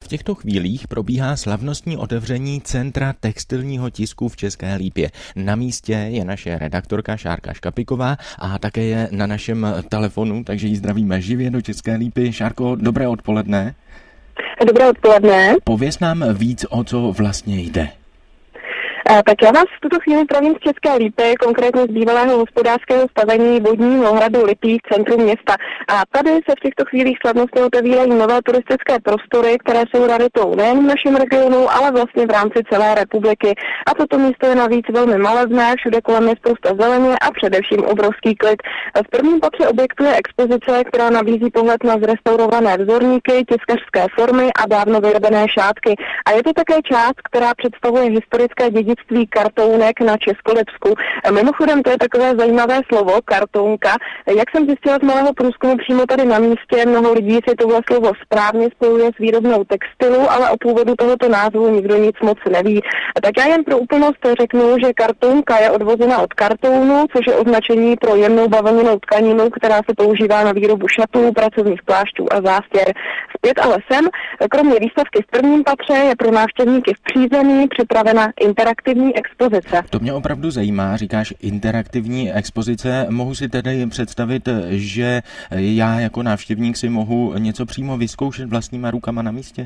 těchto chvílích probíhá slavnostní otevření Centra textilního tisku v České Lípě. Na místě je naše redaktorka Šárka Škapiková a také je na našem telefonu, takže ji zdravíme živě do České Lípy. Šárko, dobré odpoledne. Dobré odpoledne. Pověz nám víc, o co vlastně jde. Tak já vás v tuto chvíli zdravím z České Lípy, konkrétně z bývalého hospodářského stavení vodního hradu Lipí v centru města. A tady se v těchto chvílích slavnostně otevírají nové turistické prostory, které jsou raritou nejen v našem regionu, ale vlastně v rámci celé republiky. A toto místo je navíc velmi malebné, všude kolem je spousta zeleně a především obrovský klid. V prvním patře objektu je expozice, která nabízí pohled na zrestaurované vzorníky, tiskařské formy a dávno vyrobené šátky. A je to také část, která představuje historické dědictví kartounek na Českolipsku. Mimochodem, to je takové zajímavé slovo, kartounka. Jak jsem zjistila z malého průzkumu přímo tady na místě, mnoho lidí si tohle slovo správně spojuje s výrobnou textilu, ale o původu tohoto názvu nikdo nic moc neví. Tak já jen pro úplnost řeknu, že kartounka je odvozena od kartounu, což je označení pro jemnou bavlněnou tkaninu, která se používá na výrobu šatů, pracovních plášťů a zástěr. Zpět ale sem, kromě výstavky v prvním patře je pro návštěvníky v přízemí připravena interaktivní expozice. To mě opravdu zajímá, říkáš interaktivní expozice. Mohu si tedy představit, že já jako návštěvník si mohu něco přímo vyzkoušet vlastníma rukama na místě?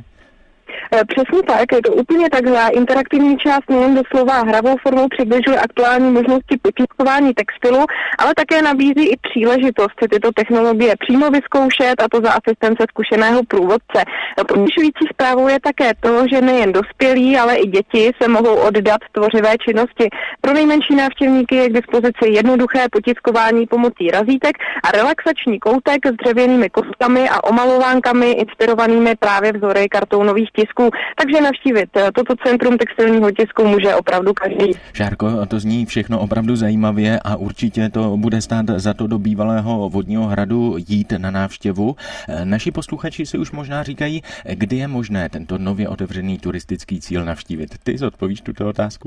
Přesně tak, je to úplně takhle. Interaktivní část nejen doslova hravou formou přibližuje aktuální možnosti potiskování textilu, ale také nabízí i příležitost si tyto technologie přímo vyzkoušet, a to za asistence zkušeného průvodce. Potěšující zprávou je také to, že nejen dospělí, ale i děti se mohou oddat tvořivé činnosti. Pro nejmenší návštěvníky je k dispozici jednoduché potiskování pomocí razítek a relaxační koutek s dřevěnými kostkami a omalovánkami inspirovanými právě vzory kartounových tisků. Takže navštívit toto centrum textilního tisku může opravdu každý. Šárko, to zní všechno opravdu zajímavě a určitě to bude stát za to do bývalého vodního hradu jít na návštěvu. Naši posluchači si už možná říkají, kdy je možné tento nově otevřený turistický cíl navštívit. Ty zodpovíš tuto otázku?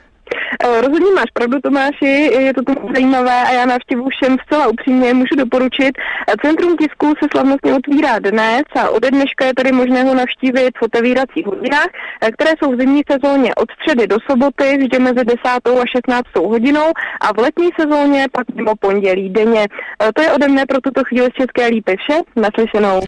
Rozhodně máš pravdu, Tomáši, je to zajímavé a já návštěvu všem zcela upřímně můžu doporučit. Centrum tisku se slavnostně otvírá dnes a ode dneška je tady možné ho navštívit v otevíracích hodinách, které jsou v zimní sezóně od středy do soboty, vždy mezi 10. a 16. hodinou a v letní sezóně pak mimo pondělí denně. To je ode mne pro tuto chvíli z České Lípy vše, naslyšenou.